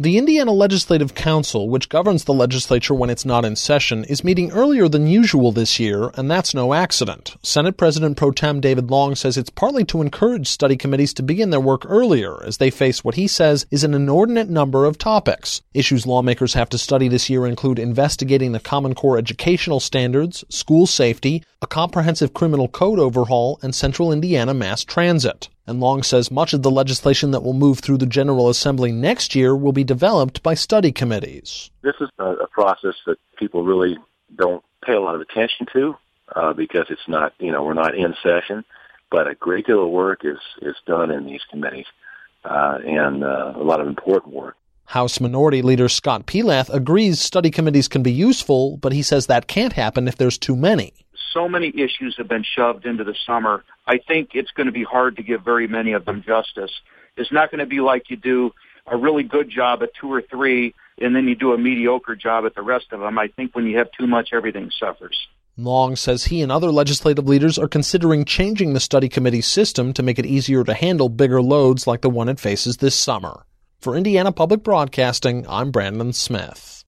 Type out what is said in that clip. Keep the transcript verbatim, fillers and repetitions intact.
The Indiana Legislative Council, which governs the legislature when it's not in session, is meeting earlier than usual this year, and that's no accident. Senate President Pro Tem David Long says it's partly to encourage study committees to begin their work earlier, as they face what he says is an inordinate number of topics. Issues lawmakers have to study this year include investigating the Common Core educational standards, school safety, a comprehensive criminal code overhaul, and Central Indiana mass transit. And Long says much of the legislation that will move through the General Assembly next year will be developed by study committees. This is a, a process that people really don't pay a lot of attention to uh, because it's not, you know, we're not in session, but a great deal of work is, is done in these committees uh, and uh, a lot of important work. House Minority Leader Scott Pelath agrees study committees can be useful, but he says that can't happen if there's too many. So many issues have been shoved into the summer. I think it's going to be hard to give very many of them justice. It's not going to be like you do a really good job at two or three, and then you do a mediocre job at the rest of them. I think when you have too much, everything suffers. Long says he and other legislative leaders are considering changing the study committee system to make it easier to handle bigger loads like the one it faces this summer. For Indiana Public Broadcasting, I'm Brandon Smith.